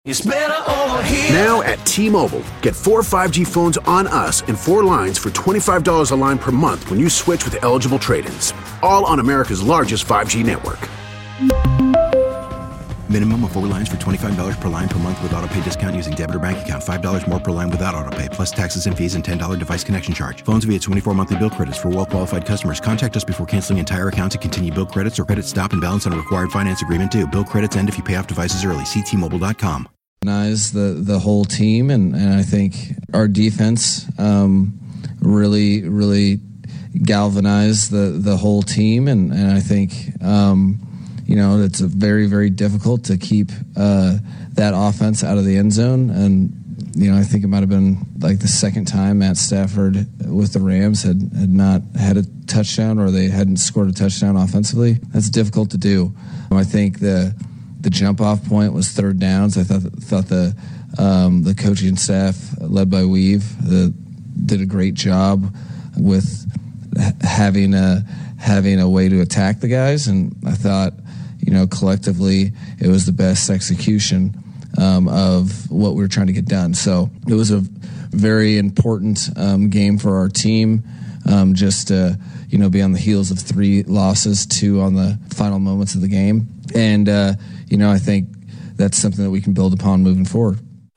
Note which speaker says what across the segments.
Speaker 1: It's better over here.
Speaker 2: Now at T-Mobile, get 4 5G phones on us and 4 lines for $25 a line per month when you switch with eligible trade-ins. All on America's largest 5G network.
Speaker 3: Minimum of 4 lines for $25 per line per month with autopay discount using debit or bank account. $5 more per line without autopay, plus taxes and fees and $10 device connection charge. Phones via 24 monthly bill credits for well-qualified customers. Contact us before canceling entire account to continue bill credits or credit stop and balance on a required finance agreement due. Bill credits end if you pay off devices early. See T-Mobile.com.
Speaker 4: The whole team, and I think our defense really galvanized the whole team, and I think it's a very, very difficult to keep that offense out of the end zone. And I think it might have been like the second time Matt Stafford with the Rams had not had a touchdown, or they hadn't scored a touchdown offensively. That's difficult to do. I think the jump off point was third downs. I thought the coaching staff led by Weave did a great job with having a way to attack the guys, and I thought collectively it was the best execution of what we were trying to get done. So it was a very important game for our team, just to be on the heels of 3 losses, 2 on the final moments of the game. And, I think that's something that we can build upon moving forward.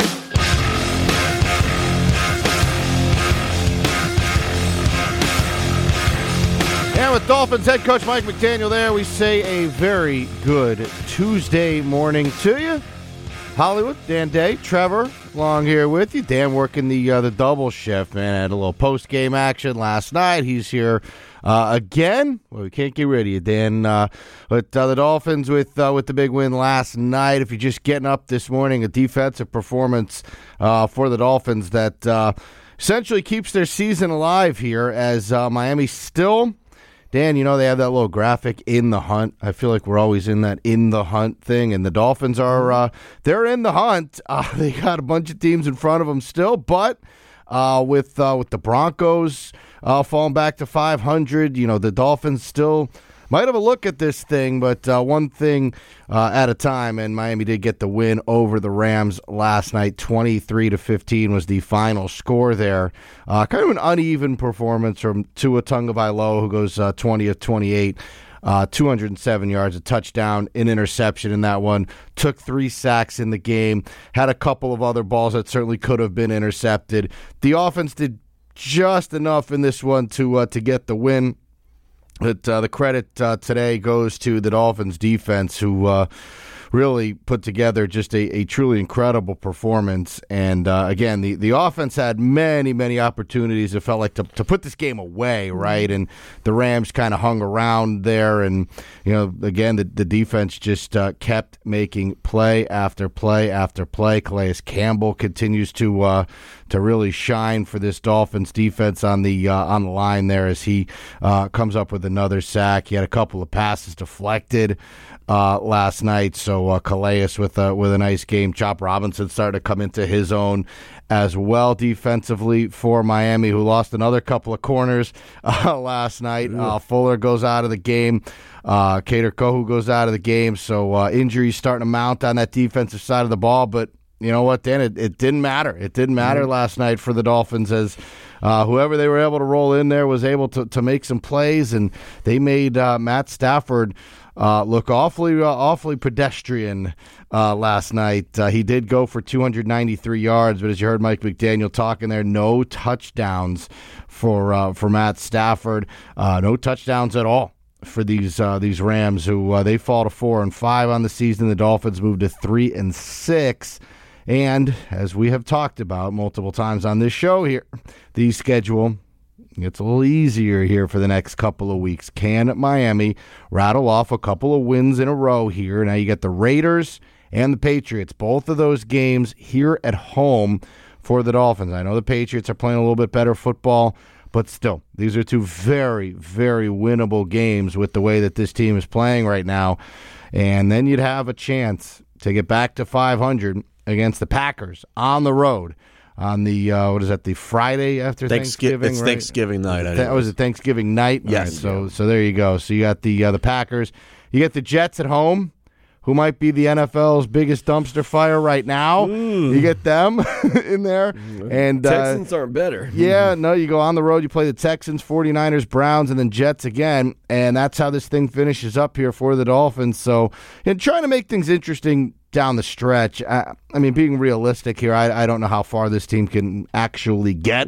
Speaker 5: And with Dolphins head coach Mike McDaniel there, we say a very good Tuesday morning to you. Hollywood, Dan Day, Trevor, along here with you. Dan working the double shift, man. Had a little post-game action last night. He's here again. Well, we can't get rid of you, Dan. But the Dolphins with the big win last night. If you're just getting up this morning, a defensive performance for the Dolphins that essentially keeps their season alive here as Miami still... Dan, they have that little graphic in the hunt. I feel like we're always in that in the hunt thing, and the Dolphins are they're in the hunt. They got a bunch of teams in front of them still, but with the Broncos falling back to 500, the Dolphins still might have a look at this thing, but one thing at a time, and Miami did get the win over the Rams last night. 23-15 was the final score there. Kind of an uneven performance from Tua Tagovailoa, who goes 20 of 28, 207 yards, a touchdown, an interception in that one. Took 3 sacks in the game. Had a couple of other balls that certainly could have been intercepted. The offense did just enough in this one to get the win. But the credit today goes to the Dolphins defense, who really put together just a truly incredible performance. And again, the offense had many opportunities. It felt like to put this game away, right? And the Rams kind of hung around there. And, again, the defense just kept making play after play after play. Calais Campbell continues to really shine for this Dolphins defense on the line there as he comes up with another sack. He had a couple of passes deflected last night, so Calais with a nice game. Chop Robinson started to come into his own as well defensively for Miami, who lost another couple of corners last night. Fuller goes out of the game. Kader Kohu goes out of the game, so injuries starting to mount on that defensive side of the ball, but you know what, Dan? It didn't matter. It didn't matter last night for the Dolphins as whoever they were able to roll in there was able to make some plays, and they made Matt Stafford look awfully pedestrian last night. He did go for 293 yards, but as you heard Mike McDaniel talking there, no touchdowns for Matt Stafford. No touchdowns at all for these Rams, who they fall to 4-5 on the season. The Dolphins move to 3-6. And as we have talked about multiple times on this show here, the schedule gets a little easier here for the next couple of weeks. Can Miami rattle off a couple of wins in a row here? Now you get the Raiders and the Patriots, both of those games here at home for the Dolphins. I know the Patriots are playing a little bit better football, but still, these are 2 very, very winnable games with the way that this team is playing right now. And then you'd have a chance to get back to 500 against the Packers on the road on the, the Friday after Thanksgiving?
Speaker 6: It's
Speaker 5: right?
Speaker 6: Thanksgiving night.
Speaker 5: Was it Thanksgiving night?
Speaker 6: Yes.
Speaker 5: Right, so there you go. So you got the Packers. You get the Jets at home, who might be the NFL's biggest dumpster fire right now. You get them in there. And
Speaker 1: Texans aren't better.
Speaker 5: Yeah, no, you go on the road, you play the Texans, 49ers, Browns, and then Jets again, and that's how this thing finishes up here for the Dolphins. So, and trying to make things interesting down the stretch. I mean, being realistic here, I don't know how far this team can actually get.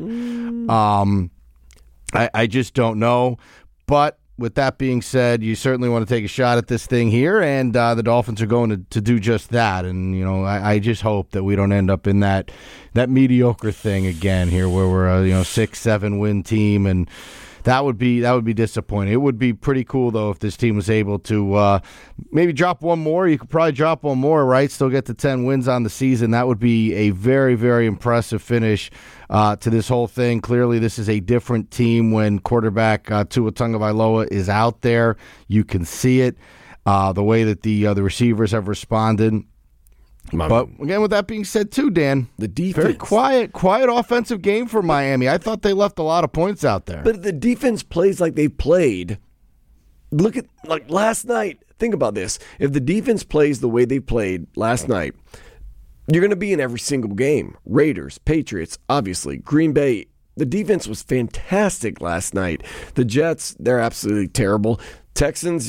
Speaker 5: I just don't know. But with that being said, you certainly want to take a shot at this thing here, and the Dolphins are going to do just that. And, you know, I just hope that we don't end up in that mediocre thing again here where we're a 6-7 win team, and that would be disappointing. It would be pretty cool, though, if this team was able to maybe drop one more. You could probably drop one more, right? Still get to 10 wins on the season. That would be a very, very impressive finish to this whole thing. Clearly, this is a different team when quarterback Tua Tagovailoa is out there. You can see it. The way that the receivers have responded. But again, with that being said, too, Dan,
Speaker 1: the defense,
Speaker 5: very quiet offensive game for Miami. I thought they left a lot of points out there.
Speaker 1: But the defense plays like they played. Look at like last night. Think about this: if the defense plays the way they played last night, you're going to be in every single game. Raiders, Patriots, obviously, Green Bay. The defense was fantastic last night. The Jets, they're absolutely terrible. Texans,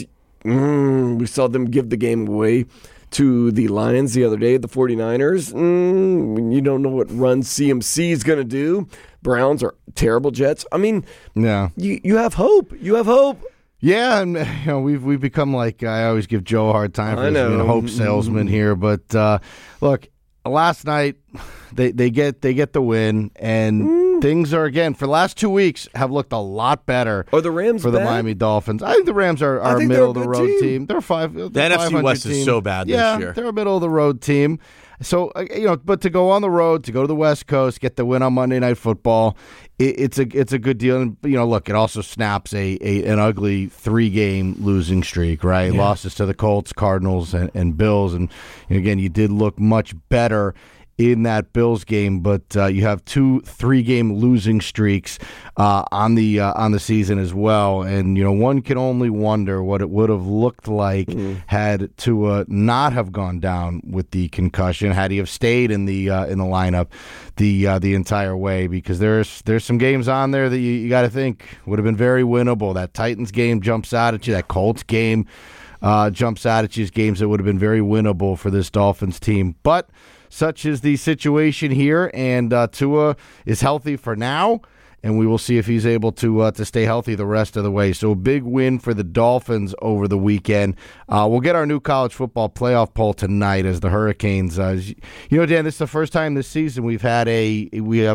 Speaker 1: we saw them give the game away to the Lions the other day. The 49ers, you don't know what run CMC is going to do. Browns are terrible. Jets. I mean,
Speaker 5: yeah,
Speaker 1: you have hope. You have hope.
Speaker 5: Yeah, and we've become like, I always give Joe a hard time for this being a hope salesman here, but look, last night they get the win, and things are, again, for the last 2 weeks, have looked a lot better.
Speaker 1: Are the Rams
Speaker 5: for the
Speaker 1: bad?
Speaker 5: Miami Dolphins? I think the Rams are a middle of the road team. They're
Speaker 6: The NFC West
Speaker 5: team.
Speaker 6: is so bad this year.
Speaker 5: They're a middle of the road team. So, but to go on the road, to go to the West Coast, get the win on Monday Night Football, it's a good deal. And, look, it also snaps an ugly 3-game losing streak, right? Yeah. Losses to the Colts, Cardinals, and Bills. And again, you did look much better in that Bills game, but you have 2 3-game losing streaks on the season as well, and one can only wonder what it would have looked like had Tua not have gone down with the concussion, had he have stayed in the lineup the entire way, because there's some games on there that you got to think would have been very winnable. That Titans game jumps out at you, that Colts game jumps out at you as games that would have been very winnable for this Dolphins team, but such is the situation here, and Tua is healthy for now, and we will see if he's able to stay healthy the rest of the way. So a big win for the Dolphins over the weekend. We'll get our new college football playoff poll tonight as the Hurricanes. Dan, this is the first time this season we've had a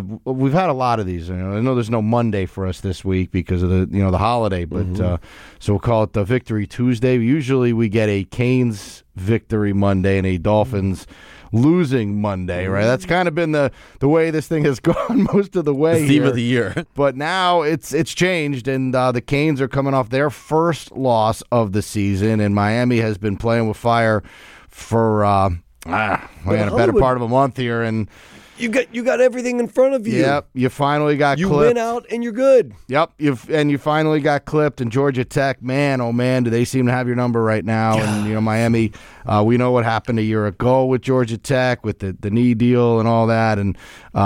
Speaker 5: lot of these. I know there's no Monday for us this week because of the holiday, but so we'll call it the Victory Tuesday. Usually we get a Canes Victory Monday and a Dolphins losing Monday, right? That's kind of been the way this thing has gone most of the way.
Speaker 6: The theme of the year.
Speaker 5: But now it's changed, and the Canes are coming off their first loss of the season, and Miami has been playing with fire for a better part of a month here, and
Speaker 1: you got everything in front of you.
Speaker 5: Yep, you finally got clipped.
Speaker 1: You win out and you're good.
Speaker 5: Yep, you finally got clipped. And Georgia Tech, man, oh man, do they seem to have your number right now? And Miami, we know what happened a year ago with Georgia Tech with the knee deal and all that, and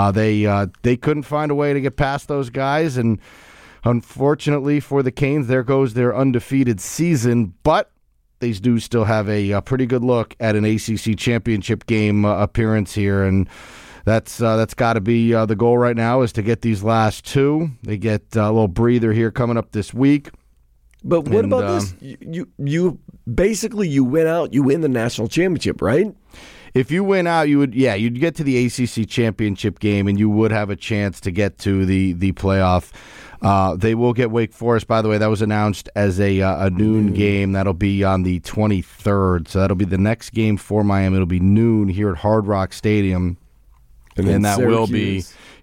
Speaker 5: they couldn't find a way to get past those guys. And unfortunately for the Canes, there goes their undefeated season. But they do still have a pretty good look at an ACC championship game appearance here, and that's got to be the goal right now, is to get these last 2. They get a little breather here coming up this week.
Speaker 1: But what about this? You basically you win out, you win the national championship, right?
Speaker 5: If you win out, you'd get to the ACC championship game, and you would have a chance to get to the playoff. They will get Wake Forest, by the way. That was announced as a noon game. That'll be on the 23rd. So that'll be the next game for Miami. It'll be noon here at Hard Rock Stadium. And that will be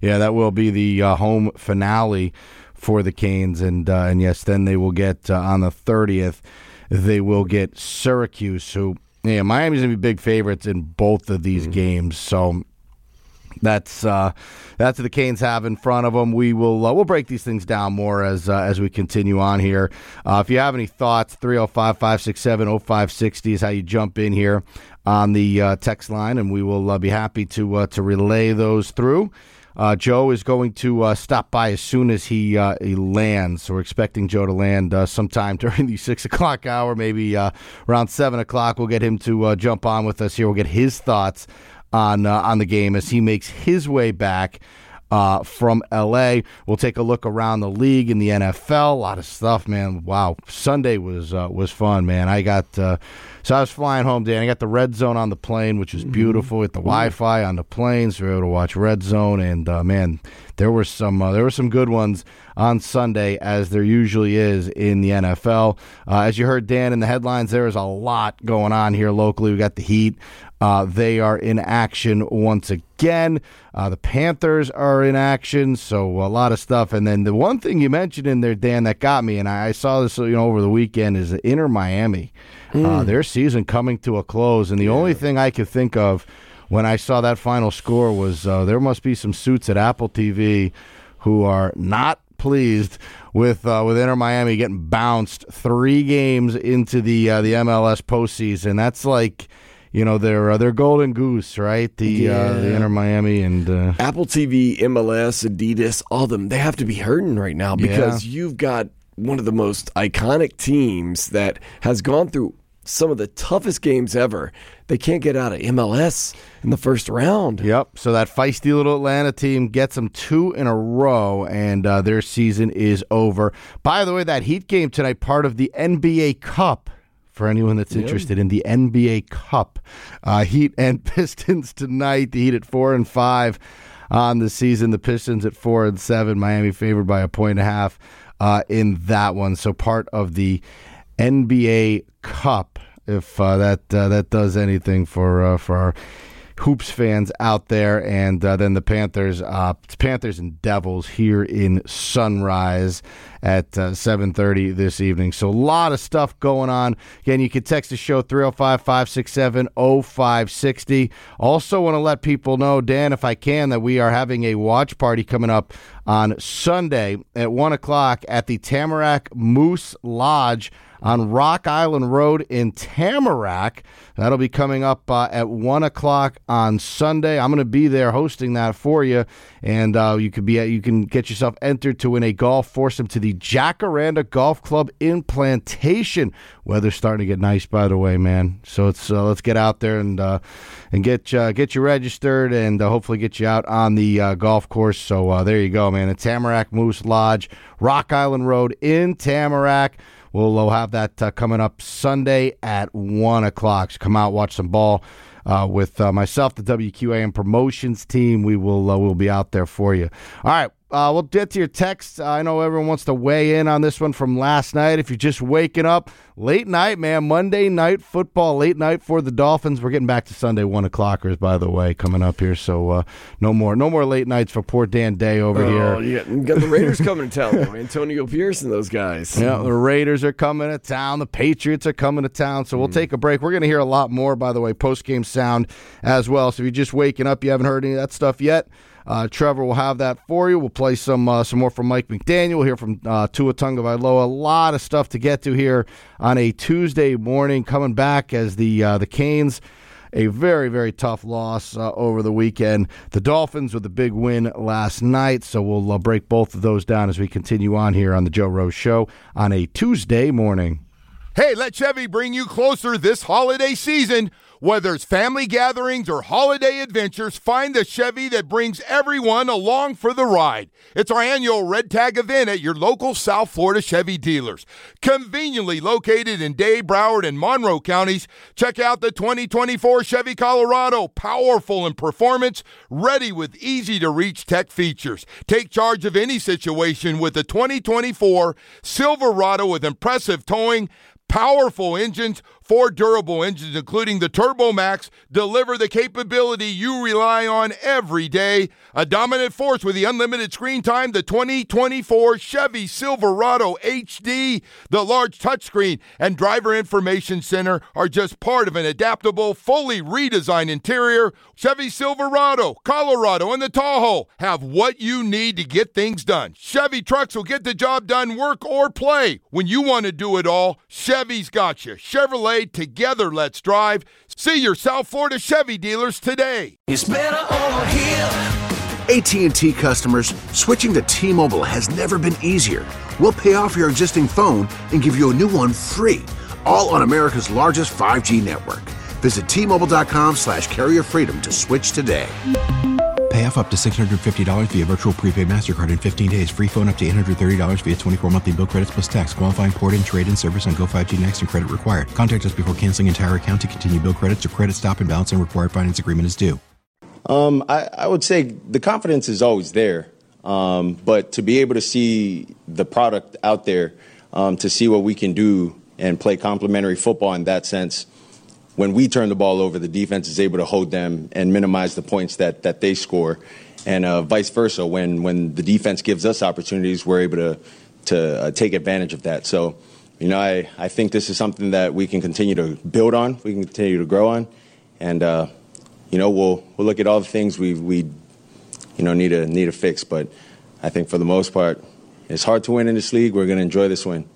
Speaker 5: the home finale for the Canes. And yes, then they will get on the 30th. They will get Syracuse, who Miami's gonna be big favorites in both of these games. So That's what the Canes have in front of them. We'll break these things down more as we continue on here. If you have any thoughts, 305-567-0560 is how you jump in here on the text line, and we will be happy to relay those through. Joe is going to stop by as soon as he lands. So we're expecting Joe to land sometime during the 6 o'clock hour, maybe around 7 o'clock. We'll get him to jump on with us here. We'll get his thoughts on the game as he makes his way back from L.A. We'll take a look around the league in the NFL. A lot of stuff, man. Wow, Sunday was fun, man. So I was flying home, Dan. I got the Red Zone on the plane, which was beautiful. With the Wi-Fi on the plane, so we were able to watch Red Zone. And man, there were some good ones on Sunday, as there usually is in the NFL. As you heard, Dan, in the headlines, there is a lot going on here locally. We got the Heat. They are in action once again. The Panthers are in action, so a lot of stuff. And then the one thing you mentioned in there, Dan, that got me, and I saw this over the weekend, is Inter Miami. Their season coming to a close, and the only thing I could think of when I saw that final score was there must be some suits at Apple TV who are not pleased with Inter Miami getting bounced 3 games into the MLS postseason. That's like, their golden goose, right? The Inter Miami and
Speaker 1: Apple TV, MLS, Adidas, all of them, they have to be hurting right now because you've got one of the most iconic teams that has gone through some of the toughest games ever. They can't get out of MLS in the first round.
Speaker 5: Yep. So that feisty little Atlanta team gets them 2 in a row, and their season is over. By the way, that Heat game tonight, part of the NBA Cup. For anyone that's interested in the NBA Cup, Heat and Pistons tonight. The Heat at 4-5 on the season. The Pistons at 4-7. Miami favored by 1.5 in that one. So part of the NBA Cup, if that does anything for our hoops fans out there. And then the Panthers and Devils here in Sunrise at 7:30 this evening. So a lot of stuff going on. Again, you can text the show 305-567-0560. Also want to let people know, Dan, if I can, that we are having a watch party coming up on Sunday at 1 o'clock at the Tamarack Moose Lodge on Rock Island Road in Tamarack. That'll be coming up at 1 o'clock on Sunday. I'm going to be there hosting that for you, and you can get yourself entered to win a golf foursome to the Jacaranda Golf Club in Plantation. Weather's starting to get nice, by the way, man. So let's get out there and get you registered and hopefully get you out on the golf course. So there you go, man. The Tamarack Moose Lodge, Rock Island Road in Tamarack. We'll have that coming up Sunday at 1 o'clock. So come out, watch some ball with myself, the WQAM promotions team. We'll be out there for you. All right. We'll get to your texts. I know everyone wants to weigh in on this one from last night. If you're just waking up, late night, man, Monday night football, late night for the Dolphins. We're getting back to Sunday 1 o'clockers, by the way, coming up here. So no more late nights for poor Dan Day over here.
Speaker 1: Yeah, you got the Raiders coming to town, though. Antonio Pierce and those guys.
Speaker 5: Yeah, the Raiders are coming to town. The Patriots are coming to town. So we'll take a break. We're going to hear a lot more, by the way, post-game sound as well. So if you're just waking up, you haven't heard any of that stuff yet, Trevor will have that for you. We'll play some more from Mike McDaniel. We'll hear from Tua Tagovailoa. A lot of stuff to get to here on a Tuesday morning. Coming back as the Canes, a very, very tough loss over the weekend. The Dolphins with a big win last night. So we'll break both of those down as we continue on here on the Joe Rose Show on a Tuesday morning.
Speaker 7: Hey, let Chevy bring you closer this holiday season. Whether it's family gatherings or holiday adventures, find the Chevy that brings everyone along for the ride. It's our annual Red Tag event at your local South Florida Chevy dealers. Conveniently located in Dade, Broward, and Monroe counties, check out the 2024 Chevy Colorado. Powerful in performance, ready with easy-to-reach tech features. Take charge of any situation with the 2024 Silverado with impressive towing, powerful engines, 4 durable engines, including the Turbo Max, deliver the capability you rely on every day. A dominant force with the unlimited screen time, the 2024 Chevy Silverado HD, the large touchscreen, and driver information center are just part of an adaptable, fully redesigned interior. Chevy Silverado, Colorado, and the Tahoe have what you need to get things done. Chevy trucks will get the job done, work or play. When you want to do it all, Chevy's got you. Chevrolet, together let's drive. See your South Florida Chevy dealers today.
Speaker 8: It's better over here.
Speaker 2: AT&T customers, switching to T-Mobile has never been easier. We'll pay off your existing phone and give you a new one free, all on America's largest 5G network. Visit T-Mobile.com/carrier freedom to switch today.
Speaker 3: Pay off up to $650 via virtual prepaid MasterCard in 15 days. Free phone up to $830 via 24 monthly bill credits plus tax. Qualifying port-in, trade-in service on Go 5G Next and credit required. Contact us before canceling entire account to continue bill credits or credit stop and balance and required finance agreement is due.
Speaker 9: I would say the confidence is always there, but to be able to see the product out there, to see what we can do and play complementary football in that sense, when we turn the ball over, the defense is able to hold them and minimize the points that they score, and vice versa. When the defense gives us opportunities, we're able to take advantage of that. So, I think this is something that we can continue to build on, we can continue to grow on, and we'll look at all the things we need to fix. But I think for the most part, it's hard to win in this league. We're going to enjoy this win.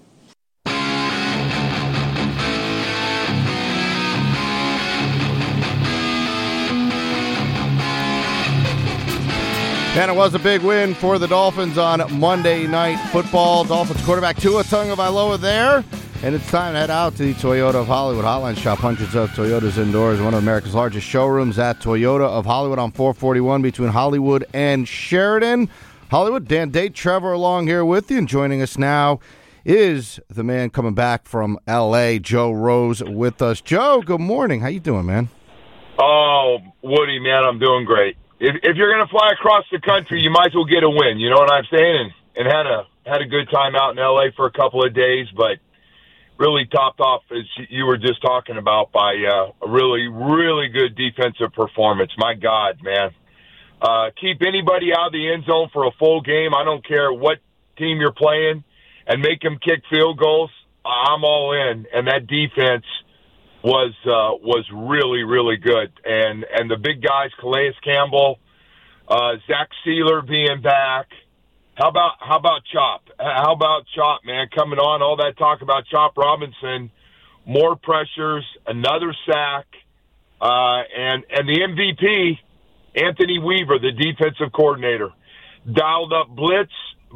Speaker 5: And it was a big win for the Dolphins on Monday Night Football. Dolphins quarterback Tua Tagovailoa there. And it's time to head out to the Toyota of Hollywood hotline. Shop hundreds of Toyotas indoors. One of America's largest showrooms at Toyota of Hollywood on 441 between Hollywood and Sheridan. Hollywood, Dan Day, Trevor along here with you. And joining us now is the man coming back from L.A., Joe Rose, with us. Joe, good morning. How you doing, man?
Speaker 10: Oh, Woody, man, I'm doing great. If you're going to fly across the country, you might as well get a win. You know what I'm saying? And had a good time out in L.A. for a couple of days, but really topped off, as you were just talking about, by a really, really good defensive performance. My God, man. Keep anybody out of the end zone for a full game. I don't care what team you're playing, and make them kick field goals. I'm all in. And that defense was really, really good. And the big guys, Calais Campbell, Zach Sealer being back. How about Chop? How about Chop, man, coming on? All that talk about Chop Robinson, more pressures, another sack, and the MVP, Anthony Weaver, the defensive coordinator, dialed up blitz,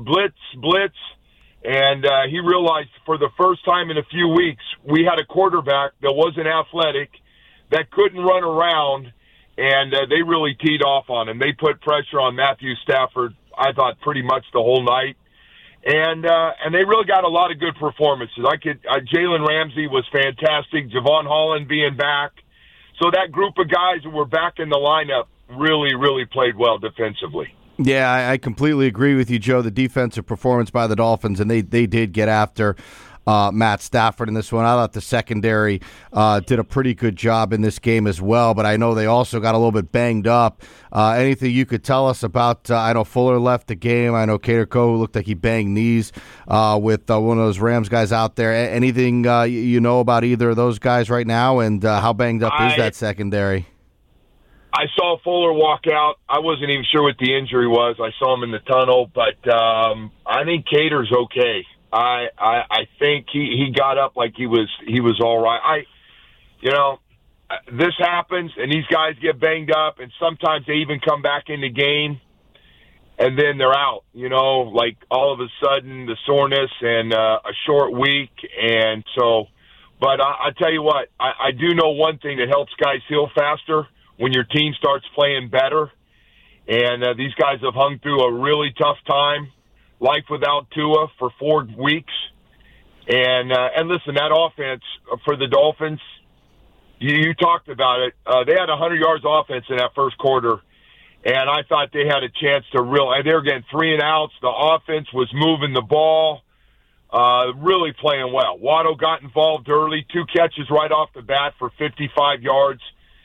Speaker 10: and he realized for the first time in a few weeks we had a quarterback that wasn't athletic, that couldn't run around, and they really teed off on him. They put pressure on Matthew Stafford, I thought, pretty much the whole night. And they really got a lot of good performances. Jalen Ramsey was fantastic. Javon Holland being back. So that group of guys who were back in the lineup really, really played well defensively.
Speaker 5: Yeah, I completely agree with you, Joe. The defensive performance by the Dolphins, and they did get after Matt Stafford in this one. I thought the secondary did a pretty good job in this game as well, but I know they also got a little bit banged up. Anything you could tell us about, I know Fuller left the game. I know Cater Coe looked like he banged knees with one of those Rams guys out there. Anything you know about either of those guys right now, and how banged up is that secondary?
Speaker 10: I saw Fuller walk out. I wasn't even sure what the injury was. I saw him in the tunnel, but I think Cater's okay. I think he got up like he was all right. This happens, and these guys get banged up, and sometimes they even come back in the game, and then they're out. Like all of a sudden the soreness and a short week, and so. But I tell you what, I do know one thing that helps guys heal faster when your team starts playing better, and these guys have hung through a really tough time. Life without Tua for 4 weeks. And listen, that offense for the Dolphins, you talked about it. They had 100 yards offense in that first quarter, and I thought they had a chance to they were getting 3 and outs. The offense was moving the ball. really playing well. Waddle got involved early, 2 catches right off the bat for 55 yards,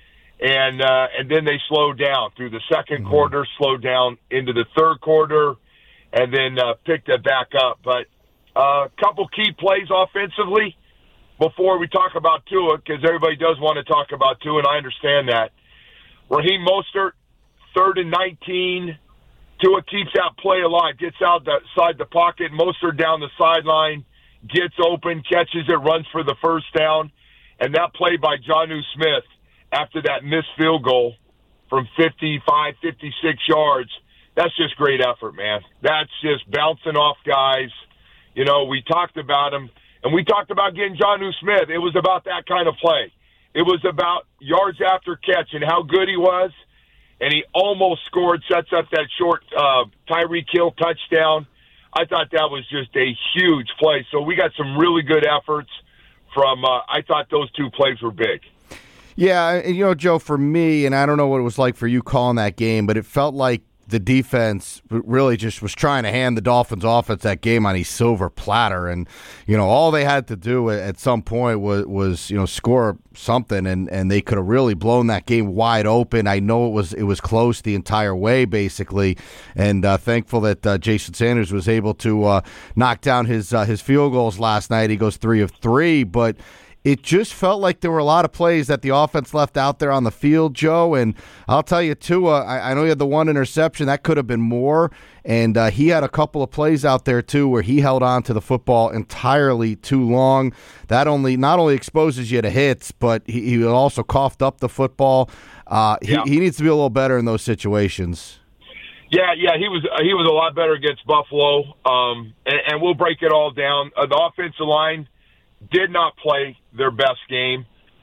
Speaker 10: and then they slowed down through the second quarter, slowed down into the third quarter, and then picked it back up. But a couple key plays offensively before we talk about Tua, because everybody does want to talk about Tua, and I understand that. Raheem Mostert, 3rd and 19. Tua keeps that play alive, gets outside the pocket. Mostert down the sideline, gets open, catches it, runs for the first down. And that play by Jonnu Smith after that missed field goal from 55, 56 yards, that's just great effort, man. That's just bouncing off guys. You know, we talked about him, and we talked about getting Jonnu Smith. It was about that kind of play. It was about yards after catch and how good he was. And he almost scored, sets up that short Tyreek Hill touchdown. I thought that was just a huge play. So we got some really good efforts from I thought those 2 plays were big.
Speaker 5: Yeah, and you know, Joe, for me, and I don't know what it was like for you calling that game, but it felt like the defense really just was trying to hand the Dolphins offense that game on a silver platter. And, you know, all they had to do at some point was you know, score something, and they could have really blown that game wide open. I know it was close the entire way, basically, and thankful that Jason Sanders was able to knock down his field goals last night. He goes 3 of 3, but it just felt like there were a lot of plays that the offense left out there on the field, Joe. And I'll tell you, Tua, I know he had the 1 interception. That could have been more. And he had a couple of plays out there, too, where he held on to the football entirely too long. That not only exposes you to hits, but he also coughed up the football. He needs to be a little better in those situations.
Speaker 10: Yeah, he was a lot better against Buffalo. And we'll break it all down. The offensive line did not play their best game.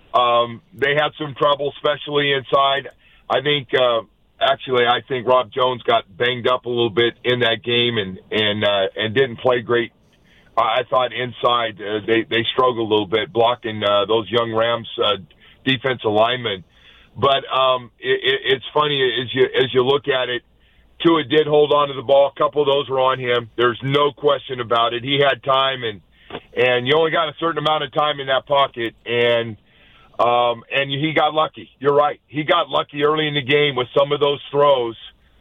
Speaker 10: They had some trouble, especially inside. I think Rob Jones got banged up a little bit in that game and didn't play great. I thought inside they struggled a little bit blocking those young Rams defensive linemen. But it's funny as you look at it. Tua did hold on to the ball. A couple of those were on him. There's no question about it. He had time, and you only got a certain amount of time in that pocket, and he got lucky. You're right. He got lucky early in the game with some of those throws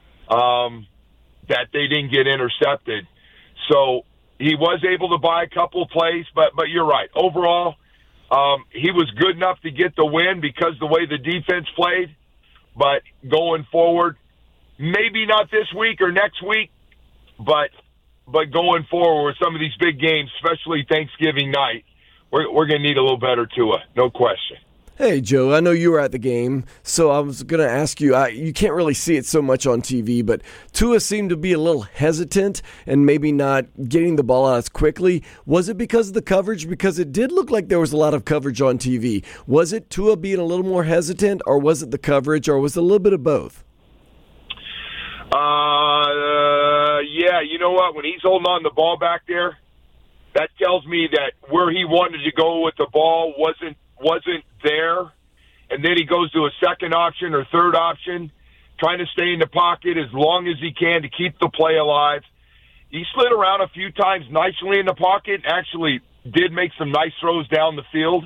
Speaker 10: that they didn't get intercepted. So he was able to buy a couple of plays, but you're right. Overall, he was good enough to get the win because the way the defense played. But going forward, maybe not this week or next week, but going forward with some of these big games, especially Thanksgiving night, we're going to need a little better Tua, no question.
Speaker 1: Hey, Joe, I know you were at the game, so I was going to ask you, you can't really see it so much on TV, but Tua seemed to be a little hesitant and maybe not getting the ball out as quickly. Was it because of the coverage? Because it did look like there was a lot of coverage on TV. Was it Tua being a little more hesitant, or was it the coverage, or was it a little bit of both?
Speaker 10: Yeah, you know what? When he's holding on the ball back there, that tells me that where he wanted to go with the ball wasn't there. And then he goes to a second option or third option, trying to stay in the pocket as long as he can to keep the play alive. He slid around a few times nicely in the pocket, actually did make some nice throws down the field.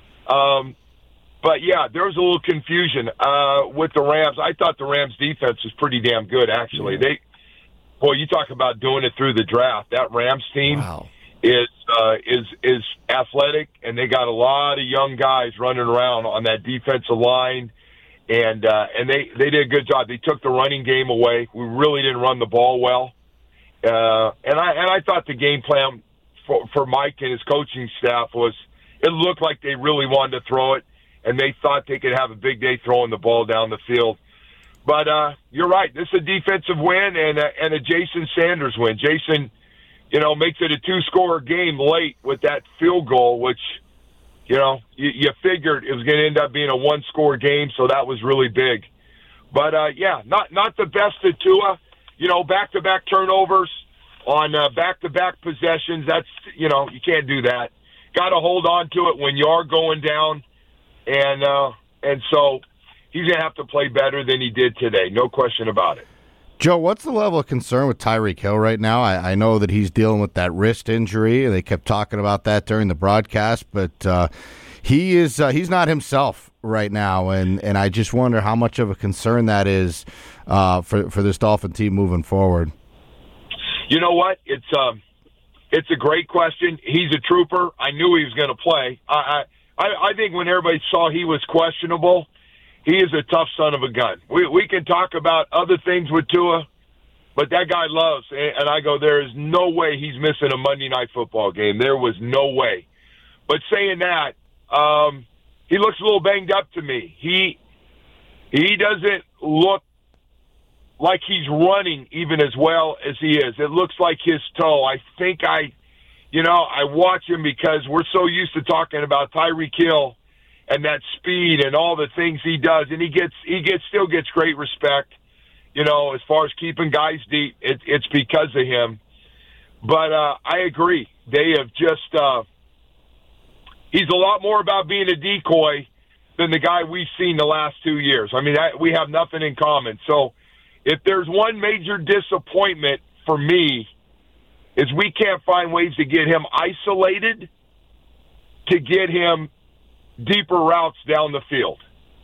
Speaker 10: But, yeah, there was a little confusion with the Rams. I thought the Rams' defense was pretty damn good, actually. You talk about doing it through the draft. That Rams team is athletic, and they got a lot of young guys running around on that defensive line, and they did a good job. They took the running game away. We really didn't run the ball well. And I thought the game plan for Mike and his coaching staff it looked like they really wanted to throw it, and they thought they could have a big day throwing the ball down the field. But you're right. This is a defensive win and a Jason Sanders win. Jason, makes it a 2-score game late with that field goal, which, you figured it was going to end up being a 1-score game, so that was really big. But, not the best of Tua. Back-to-back turnovers on back-to-back possessions. That's, you can't do that. Got to hold on to it when you are going down. And so he's going to have to play better than he did today. No question about it.
Speaker 5: Joe, what's the level of concern with Tyreek Hill right now? I know that he's dealing with that wrist injury. They kept talking about that during the broadcast, but he's not himself right now, and I just wonder how much of a concern that is for this Dolphin team moving forward.
Speaker 10: You know what? It's a great question. He's a trooper. I knew he was going to play. I think when everybody saw he was questionable, he is a tough son of a gun. We can talk about other things with Tua, but that guy loves. And I go, there is no way he's missing a Monday Night Football game. There was no way. But saying that, he looks a little banged up to me. He doesn't look like he's running even as well as he is. It looks like his toe. I think I watch him because we're so used to talking about Tyreek Hill and that speed and all the things he does, and he still gets great respect, as far as keeping guys deep. It's because of him. But I agree. They have just he's a lot more about being a decoy than the guy we've seen the last 2 years. I mean, we have nothing in common. So if there's one major disappointment for me, is we can't find ways to get him isolated, to get him deeper routes down the field.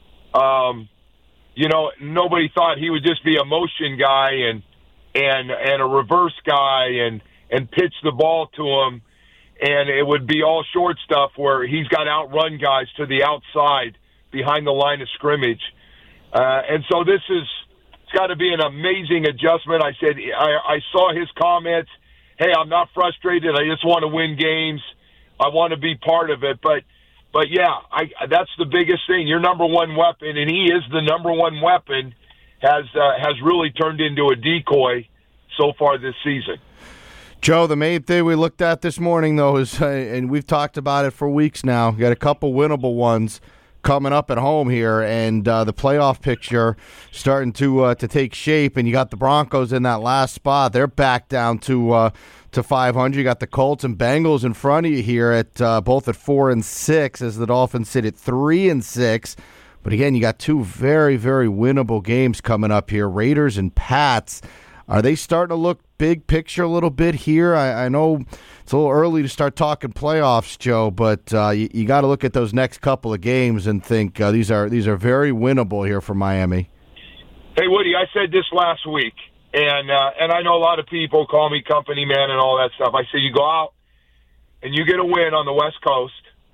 Speaker 10: Nobody thought he would just be a motion guy and a reverse guy and pitch the ball to him, and it would be all short stuff where he's got to outrun guys to the outside behind the line of scrimmage. And so it's got to be an amazing adjustment. I said, I saw his comments, hey, I'm not frustrated. I just want to win games. I want to be part of it. But yeah, that's the biggest thing. Your number one weapon, and he is the number one weapon, has really turned into a decoy so far this season.
Speaker 5: Joe, the main thing we looked at this morning, though, is, and we've talked about it for weeks now, we got a couple winnable ones coming up at home here, and the playoff picture starting to take shape, and you got the Broncos in that last spot. They're back down to 500. You got the Colts and Bengals in front of you here at both at 4-6, as the Dolphins sit at 3-6. But again, you got two very, very winnable games coming up here. Raiders and Pats. Are they starting to look big picture a little bit here? I know it's a little early to start talking playoffs, Joe, but you got to look at those next couple of games and think these are very winnable here for Miami.
Speaker 10: Hey, Woody, I said this last week, and I know a lot of people call me company man and all that stuff. I say you go out and you get a win on the West Coast.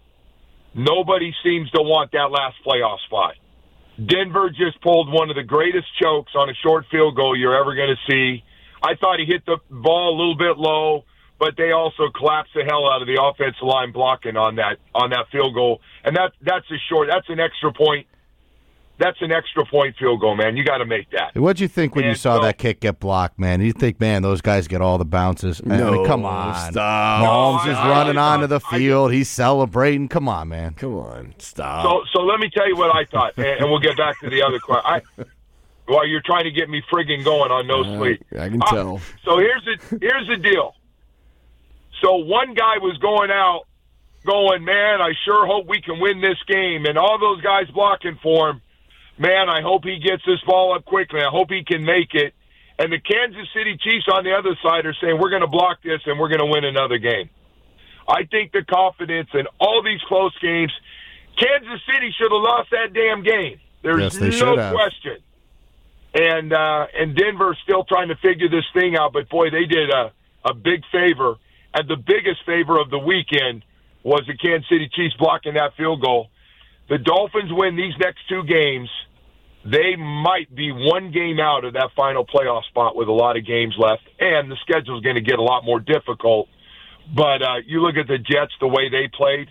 Speaker 10: Nobody seems to want that last playoff spot. Denver just pulled one of the greatest chokes on a short field goal you're ever going to see. I thought he hit the ball a little bit low, but they also collapsed the hell out of the offensive line blocking on that field goal. And that's an extra point. That's an extra point field goal, man. You got to make that.
Speaker 5: What'd you think when you saw that kick get blocked, man? You think, man, those guys get all the bounces?
Speaker 1: No,
Speaker 5: I mean, come on.
Speaker 1: Stop.
Speaker 5: Mahomes is running onto the field. He's celebrating. Come on, man.
Speaker 1: Come on. Stop.
Speaker 10: So let me tell you what I thought, and we'll get back to the other question. While you're trying to get me friggin' going on no sleep.
Speaker 1: I can tell.
Speaker 10: So here's the deal. So one guy was going out going, man, I sure hope we can win this game. And all those guys blocking for him, man, I hope he gets this ball up quickly. I hope he can make it. And the Kansas City Chiefs on the other side are saying, we're going to block this and we're going to win another game. I think the confidence in all these close games, Kansas City should have lost that damn game. There's no question. And Denver's still trying to figure this thing out, but boy, they did a big favor. And the biggest favor of the weekend was the Kansas City Chiefs blocking that field goal. The Dolphins win these next two games, they might be one game out of that final playoff spot with a lot of games left, and the schedule is going to get a lot more difficult. But you look at the Jets, the way they played,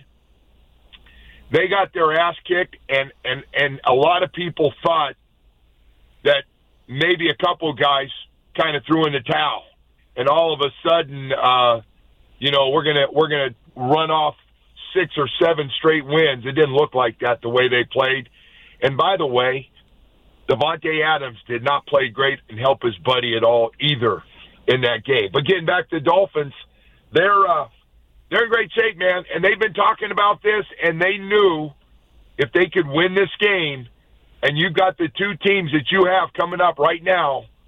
Speaker 10: they got their ass kicked, and a lot of people thought that maybe a couple guys kind of threw in the towel, and all of a sudden, we're gonna run off 6 or 7 straight wins. It didn't look like that the way they played. And by the way, Devontae Adams did not play great and help his buddy at all either in that game. But getting back to the Dolphins, they're in great shape, man. And they've been talking about this, and they knew if they could win this game, and you've got the two teams that you have coming up right now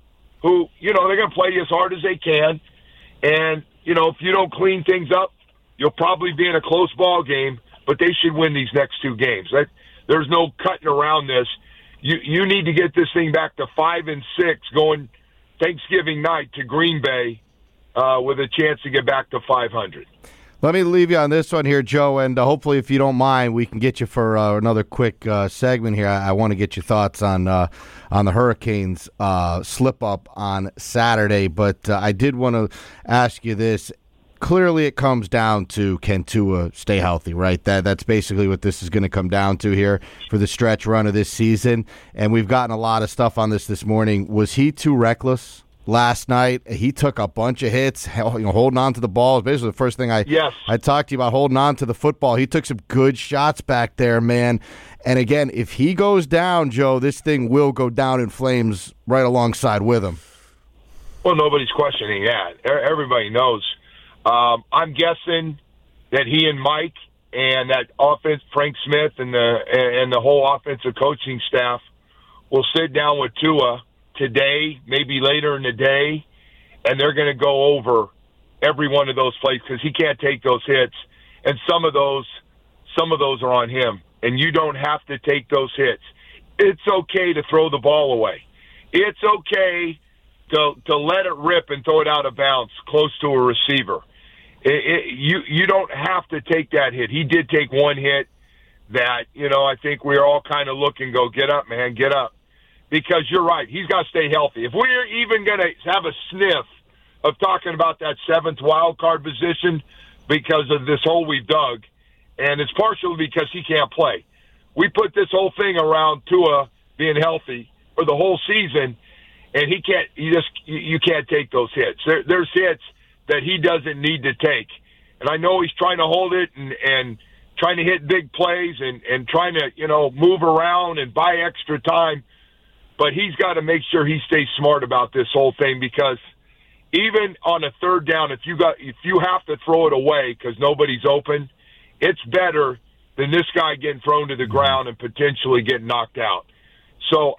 Speaker 10: who, they're going to play you as hard as they can. And, if you don't clean things up, you'll probably be in a close ball game, but they should win these next 2 games. There's no cutting around this. You need to get this thing back to 5-6 going Thanksgiving night to Green Bay with a chance to get back to 500.
Speaker 5: Let me leave you on this one here, Joe, and hopefully, if you don't mind, we can get you for another quick segment here. I want to get your thoughts on the Hurricanes slip-up on Saturday, but I did want to ask you this. Clearly, it comes down to, can Tua stay healthy, right? That's basically what this is going to come down to here for the stretch run of this season, and we've gotten a lot of stuff on this morning. Was he too reckless last night? He took a bunch of hits, holding on to the ball. It was basically the first thing I talked to you about, holding on to the football. He took some good shots back there, man. And again, if he goes down, Joe, this thing will go down in flames right alongside with him.
Speaker 10: Well, nobody's questioning that. Everybody knows. I'm guessing that he and Mike and that offense, Frank Smith and the whole offensive coaching staff will sit down with Tua today, maybe later in the day, and they're going to go over every one of those plays because he can't take those hits, and some of those are on him, and you don't have to take those hits. It's okay to throw the ball away. It's okay to let it rip and throw it out of bounds close to a receiver. You don't have to take that hit. He did take one hit that, I think we're all kind of looking, go, get up, man, get up. Because you're right, he's got to stay healthy. If we're even going to have a sniff of talking about that 7th wild card position because of this hole we've dug, and it's partially because he can't play. We put this whole thing around Tua being healthy for the whole season, and he can't. You can't take those hits. There's hits that he doesn't need to take, and I know he's trying to hold it and trying to hit big plays and trying to move around and buy extra time. But he's got to make sure he stays smart about this whole thing, because even on a 3rd down, if you have to throw it away because nobody's open, it's better than this guy getting thrown to the ground and potentially getting knocked out. So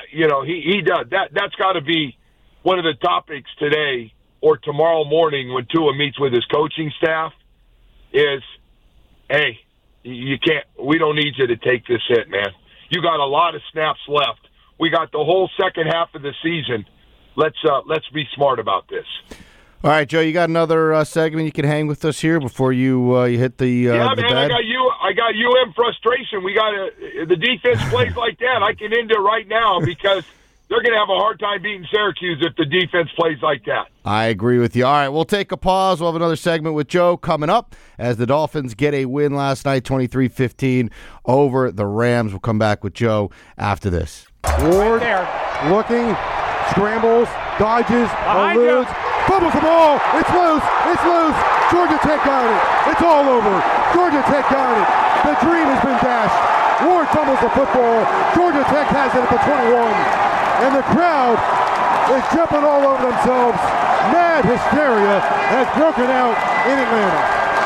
Speaker 10: he does that. That's got to be one of the topics today or tomorrow morning when Tua meets with his coaching staff. Is, hey, you can't. We don't need you to take this hit, man. You got a lot of snaps left. We got the whole second half of the season. Let's be smart about this.
Speaker 5: All right, Joe, you got another segment you can hang with us here before you hit the
Speaker 10: man,
Speaker 5: bed?
Speaker 10: I got UM frustration. We got the defense plays like that. I can end it right now because they're going to have a hard time beating Syracuse if the defense plays like that.
Speaker 5: I agree with you. All right, we'll take a pause. We'll have another segment with Joe coming up as the Dolphins get a win last night, 23-15 over the Rams. We'll come back with Joe after this.
Speaker 11: Ward looking, scrambles, dodges, eludes, fumbles the ball. It's loose. Georgia Tech got it. It's all over. Georgia Tech got it. The dream has been dashed. Ward fumbles the football. Georgia Tech has it at the 21. And the crowd is jumping all over themselves. Mad hysteria has broken out in Atlanta.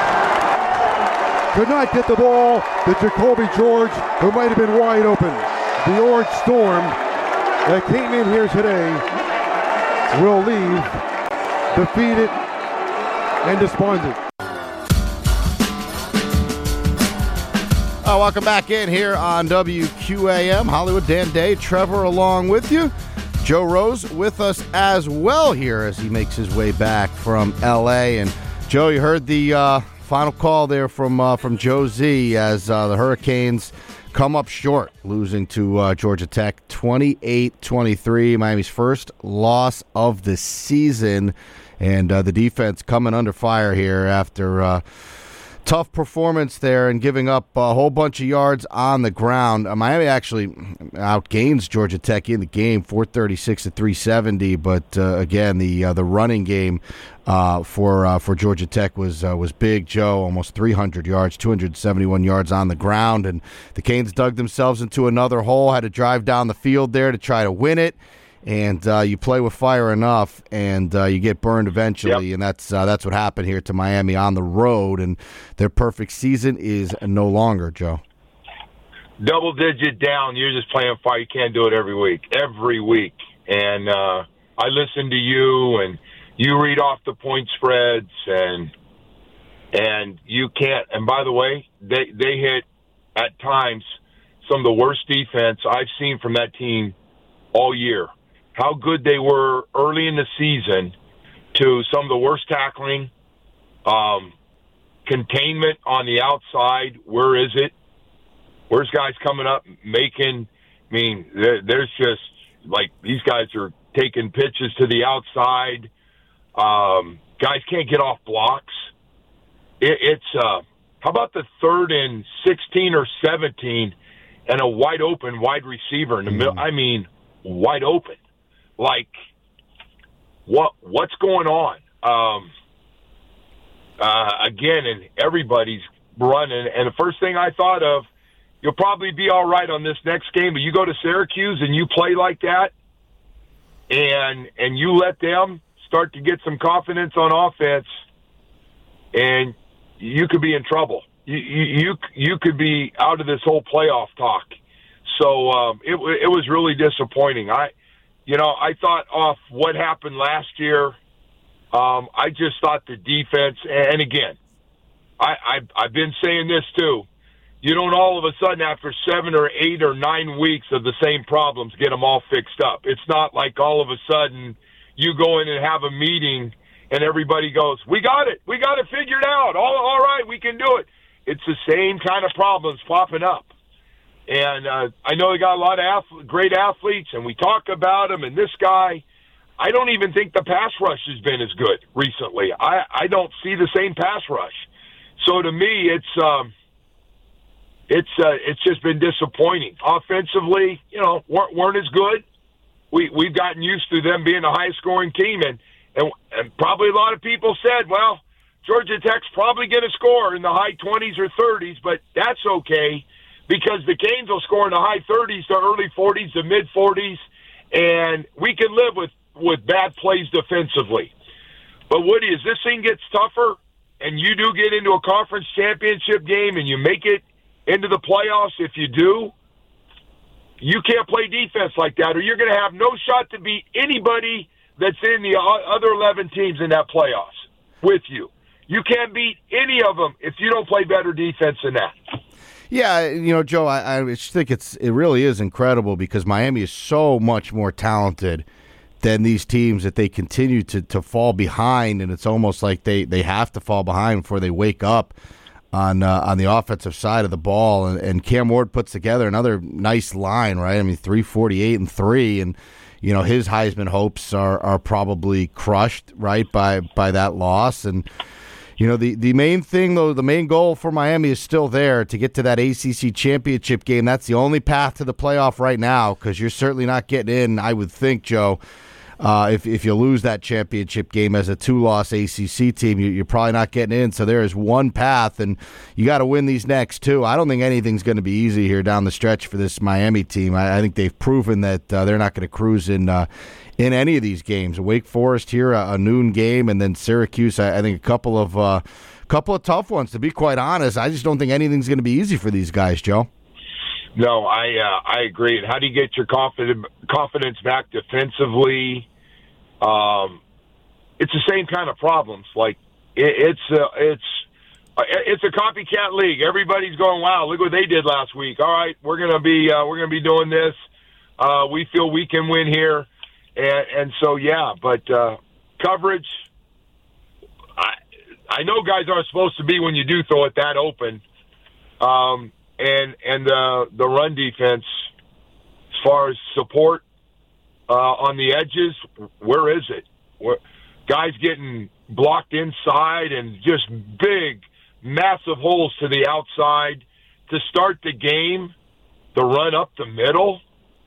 Speaker 11: Could not get the ball to Jacoby George, who might have been wide open. The Orange Storm that came in here today will leave defeated and despondent.
Speaker 5: Welcome back in here on WQAM. Hollywood, Dan Day, Trevor along with you. Joe Rose with us as well here as he makes his way back from L.A. And, Joe, you heard the final call there from Joe Z as the Hurricanes come up short, losing to Georgia Tech 28-23, Miami's first loss of the season. And the defense coming under fire here after tough performance there and giving up a whole bunch of yards on the ground. Miami actually outgains Georgia Tech in the game, 436-370. But again, the running game for Georgia Tech was big. Joe, almost 300 yards, 271 yards on the ground, and the Canes dug themselves into another hole. Had to drive down the field there to try to win it. And you play with fire enough, and you get burned eventually, and that's what happened here to Miami on the road, and their perfect season is no longer, Joe.
Speaker 10: Double digit down, you're just playing fire. You can't do it every week, and I listen to you, and you read off the point spreads, and you can't. And by the way, they hit at times some of the worst defense I've seen from that team all year. How good they were early in the season to some of the worst tackling, containment on the outside. Where is it? Where's guys coming up making? I mean, there's just like these guys are taking pitches to the outside. Guys can't get off blocks. It's how about the 3rd and 16 or 17 and a wide open wide receiver in the middle? I mean, wide open. Like, what's going on? Again, and everybody's running. And the first thing I thought of, you'll probably be all right on this next game, but you go to Syracuse and you play like that, and you let them start to get some confidence on offense, and you could be in trouble. You could be out of this whole playoff talk. So it was really disappointing. I thought off what happened last year. I just thought the defense, and again, I've been saying this too. You don't all of a sudden after 7 or 8 or 9 weeks of the same problems get them all fixed up. It's not like all of a sudden you go in and have a meeting and everybody goes, we got it figured out. All right, we can do it. It's the same kind of problems popping up. And I know they got a lot of great athletes, and we talk about them, and this guy, I don't even think the pass rush has been as good recently. I don't see the same pass rush. So to me, it's just been disappointing. Offensively, weren't as good. We've gotten used to them being the highest scoring team, and probably a lot of people said, well, Georgia Tech's probably going to score in the high 20s or 30s, but that's okay because the Canes will score in the high 30s to early 40s to mid 40s, and we can live with bad plays defensively. But Woody, as this thing gets tougher and you do get into a conference championship game and you make it into the playoffs, if you do, you can't play defense like that or you're going to have no shot to beat anybody that's in the other 11 teams in that playoffs with you. You can't beat any of them if you don't play better defense than that.
Speaker 5: Yeah, Joe, I just think it really is incredible because Miami is so much more talented than these teams that they continue to fall behind, and it's almost like they have to fall behind before they wake up on the offensive side of the ball. And Cam Ward puts together another nice line, right? I mean, 348 and 3, and his Heisman hopes are probably crushed, right, by that loss. And the main thing, though, the main goal for Miami is still there to get to that ACC championship game. That's the only path to the playoff right now because you're certainly not getting in, I would think, Joe. If you lose that championship game as a 2-loss ACC team, you're probably not getting in. So there is one path, and you got to win these next two. I don't think anything's going to be easy here down the stretch for this Miami team. I think they've proven that they're not going to cruise in any of these games. Wake Forest here, a noon game, and then Syracuse. I think a couple of tough ones. To be quite honest, I just don't think anything's going to be easy for these guys, Joe.
Speaker 10: No, I agree. And how do you get your confidence back defensively? It's the same kind of problems. Like it's a copycat league. Everybody's going, wow, look what they did last week. All right, we're gonna be doing this. We feel we can win here, and so yeah. But coverage, I know guys aren't supposed to be when you do throw it that open. And the run defense, as far as support on the edges, where is it? Guys getting blocked inside and just big, massive holes to the outside to start the game. The run up the middle,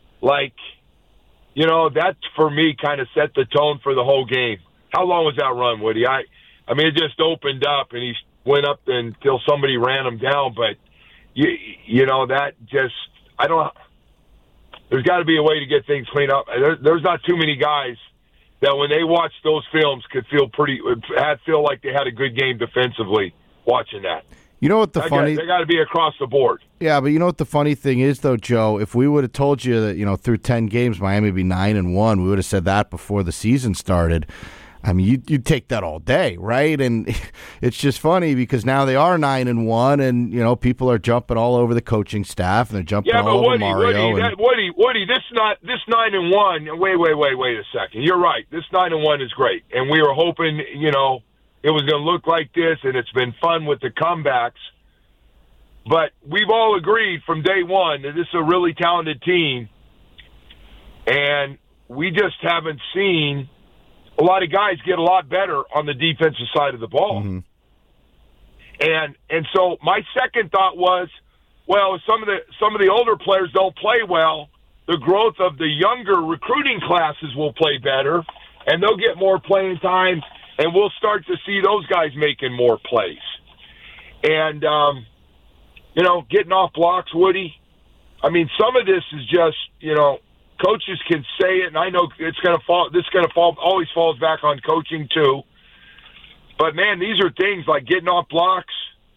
Speaker 10: that for me kind of set the tone for the whole game. How long was that run, Woody? I mean, it just opened up and he went up until somebody ran him down, but. That just there's got to be a way to get things cleaned up. There's not too many guys that when they watch those films could feel like they had a good game defensively watching that.
Speaker 5: You know what the funny?
Speaker 10: They got to be across the board.
Speaker 5: Yeah, but you know what the funny thing is, though, Joe? If we would have told you that, through 10 games, Miami would be 9-1, we would have said that before the season started. I mean, you'd take that all day, right? And it's just funny because now they are 9-1, and people are jumping all over the coaching staff, and they're jumping all over Mario.
Speaker 10: Woody, this 9-1. Wait a second. You're right. This 9-1 is great, and we were hoping, it was going to look like this, and it's been fun with the comebacks. But we've all agreed from day one that this is a really talented team, and we just haven't seen a lot of guys get a lot better on the defensive side of the ball.
Speaker 5: Mm-hmm.
Speaker 10: And so my second thought was, well, if some of the older players don't play well, the growth of the younger recruiting classes will play better, and they'll get more playing time, and we'll start to see those guys making more plays. And, getting off blocks, Woody, I mean, some of this is just, coaches can say it, and I know always falls back on coaching too. But, man, these are things like getting off blocks,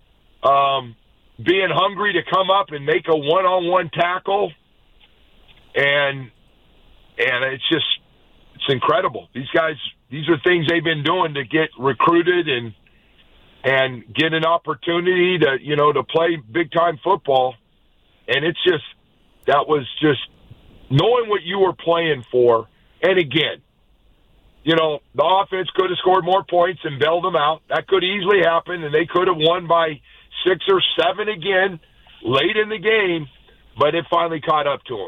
Speaker 10: being hungry to come up and make a one-on-one tackle, and it's incredible. These guys, these are things they've been doing to get recruited and get an opportunity to play big-time football. And that was just knowing what you were playing for. And again, the offense could have scored more points and bailed them out. That could easily happen, and they could have won by 6 or 7 again late in the game, but it finally caught up to them.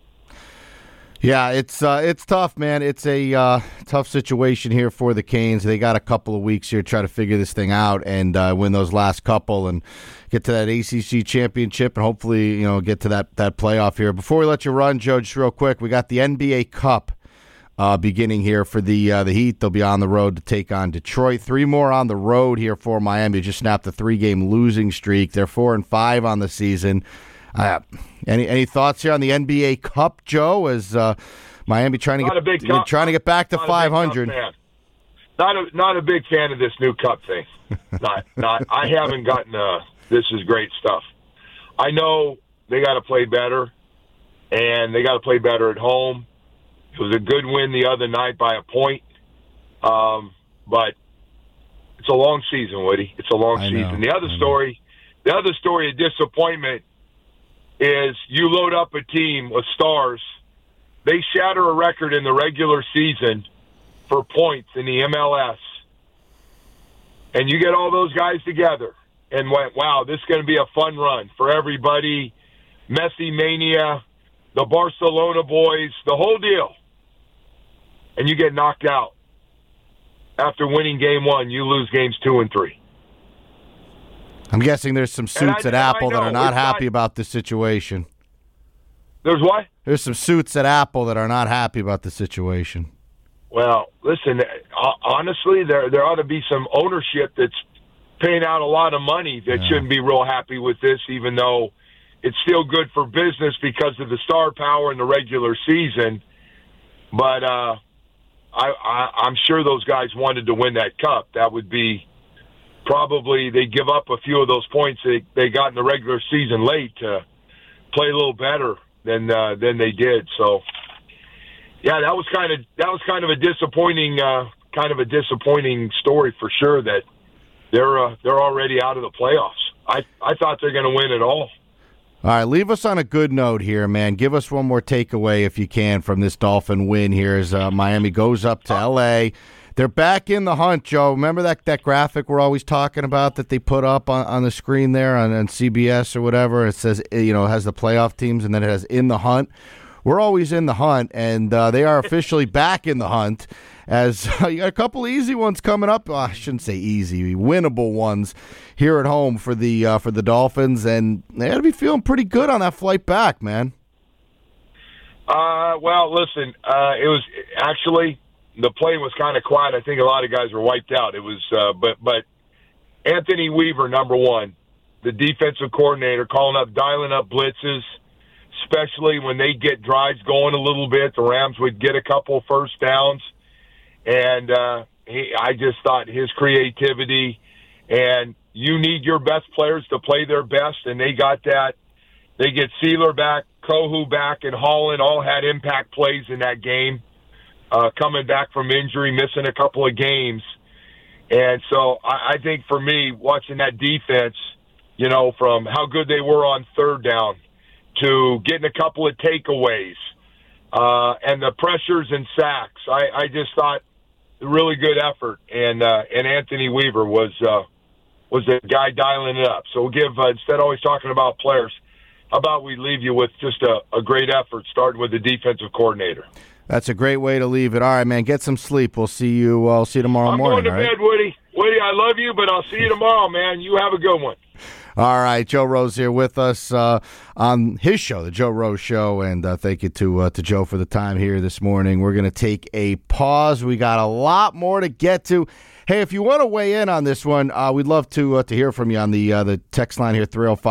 Speaker 5: Yeah, it's tough, man. It's a tough situation here for the Canes. They got a couple of weeks here to try to figure this thing out and win those last couple and get to that ACC championship and hopefully, get to that playoff here. Before we let you run, Joe, just real quick, we got the NBA Cup beginning here for the Heat. They'll be on the road to take on Detroit. 3 more on the road here for Miami. Just snapped a 3-game losing streak. They're 4-5 on the season. Any thoughts here on the NBA Cup, Joe? As Miami trying to get back to 500.
Speaker 10: Not a big fan of this new cup thing. Not. I haven't gotten. This is great stuff. I know they got to play better, and they got to play better at home. It was a good win the other night by a point, but it's a long season, Woody. It's a long season. The other story of disappointment is you load up a team with stars. They shatter a record in the regular season for points in the MLS. And you get all those guys together and went, wow, this is going to be a fun run for everybody. Messi Mania, the Barcelona boys, the whole deal. And you get knocked out. After winning game 1, you lose games 2 and 3.
Speaker 5: I'm guessing there's some suits at Apple that are not happy about this situation.
Speaker 10: There's what?
Speaker 5: There's some suits at Apple that are not happy about the situation.
Speaker 10: Well, listen, honestly, there ought to be some ownership that's paying out a lot of money that shouldn't be real happy with this, even though it's still good for business because of the star power in the regular season. But I'm sure those guys wanted to win that cup. That would be probably they give up a few of those points they got in the regular season late to play a little better than they did. So, yeah, that was kind of a disappointing story for sure. That they're already out of the playoffs. I thought they're going to win it all.
Speaker 5: All right, leave us on a good note here, man. Give us one more takeaway if you can from this Dolphin win here as Miami goes up to L.A. They're back in the hunt, Joe. Remember that graphic we're always talking about that they put up on the screen there on CBS or whatever? It says, it has the playoff teams and then it has in the hunt. We're always in the hunt, and they are officially back in the hunt as you got a couple of easy ones coming up. I shouldn't say easy, winnable ones here at home for the Dolphins, and they got to be feeling pretty good on that flight back, man.
Speaker 10: Well, listen, it was actually the plane was kind of quiet. I think a lot of guys were wiped out. It was, but Anthony Weaver, number one, the defensive coordinator, dialing up blitzes, especially when they get drives going a little bit. The Rams would get a couple first downs, and I just thought his creativity, and you need your best players to play their best, and they got that. They get Sealer back, Kohu back, and Holland all had impact plays in that game, coming back from injury, missing a couple of games. And so I think for me, watching that defense, you know, from how good they were on third down to getting a couple of takeaways and the pressures and sacks, I just thought a really good effort. And Anthony Weaver was the guy dialing it up. So we'll give, instead of always talking about players, how about we leave you with just a great effort, starting with the defensive coordinator.
Speaker 5: That's a great way to leave it. All right, man, get some sleep. We'll see you tomorrow morning.
Speaker 10: I'm going to bed, Woody. Woody, I love you, but I'll see you tomorrow, man. You have a good one.
Speaker 5: All right, Joe Rose here with us on his show, The Joe Rose Show, and thank you to Joe for the time here this morning. We're going to take a pause. We got a lot more to get to. Hey, if you want to weigh in on this one, we'd love to hear from you on the text line here,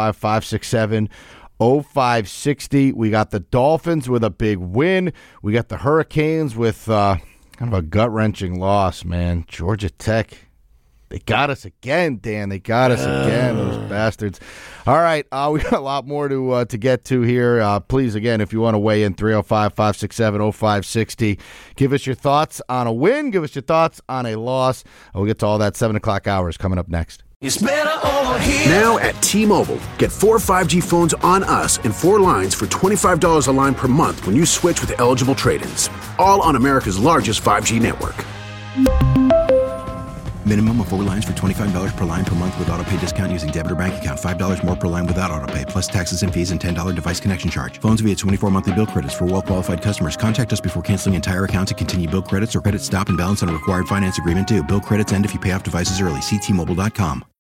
Speaker 5: 305-567-0560. We got the Dolphins with a big win. We got the Hurricanes with kind of a gut-wrenching loss, man. Georgia Tech. They got us again, Dan. They got us again, those bastards. All right, we got a lot more to get to here. Please, again, if you want to weigh in, 305-567-0560. Give us your thoughts on a win. Give us your thoughts on a loss. We'll get to all that 7 o'clock hours coming up next.
Speaker 8: It's better over here.
Speaker 2: Now at T-Mobile, get 4 5G phones on us and 4 lines for $25 a line per month when you switch with eligible trade-ins. All on America's largest 5G network.
Speaker 3: Minimum of 4 lines for $25 per line per month with autopay discount using debit or bank account. $5 more per line without autopay, plus taxes and fees and $10 device connection charge. Phones via 24 monthly bill credits for well-qualified customers. Contact us before canceling entire account to continue bill credits or credit stop and balance on a required finance agreement due. Bill credits end if you pay off devices early. See T-Mobile.com.